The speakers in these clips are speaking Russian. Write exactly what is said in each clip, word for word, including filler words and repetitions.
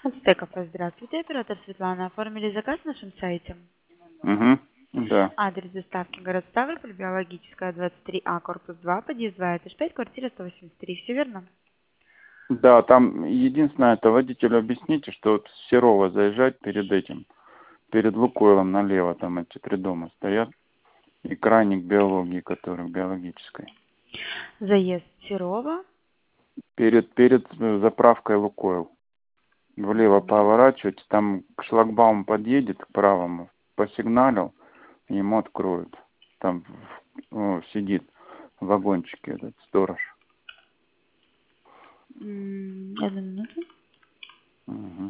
Стеков, здравствуйте, оператор Светлана. Оформили заказ на нашем сайте. Угу. Да. Адрес доставки город Ставрополь, биологическая, двадцать три А, корпус два, подъезд два, этаж пять, квартира сто восемьдесят три. Все верно? Да, там единственное, это водителю объясните, что вот с Серова заезжать перед этим, перед Лукойлом налево, там эти три дома стоят, и крайник биологии, который биологической. Заезд Серова. Перед, перед э, заправкой Лукойл. Влево поворачивать, там к шлагбауму подъедет, к правому, посигналил, ему откроют. Там о, сидит в вагончике этот сторож. М, Одну минуту. Угу.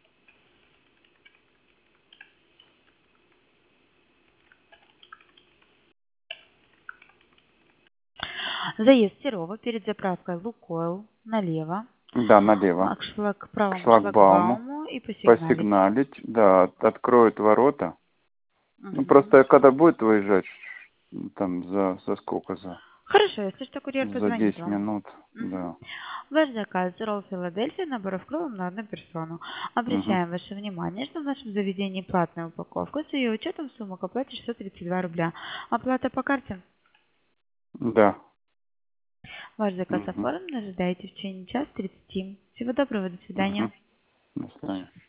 Заезд Серова перед заправкой Лукойл налево, Да, налево. а к, шлаг, к К правому шлагбауму. шлагбауму и посигналить. Посигналить, да, от- откроют ворота. Ну, Мгм. просто когда будет выезжать, ш- там, за, за сколько, за, Хорошо, если что, курьер за позвонит десять вам. минут, Мгм. да. Ваш заказ ролл Филадельфия, набор в кругом на одну персону. Угу. Обращаем ваше внимание, что в нашем заведении платная упаковка. С ее учетом сумма к оплате шестьсот тридцать два рубля. Оплата по карте. Да. Ваш заказ Угу. оформлен. Ожидайте в течение часа тридцати. Всего доброго, до свидания. Угу. До свидания.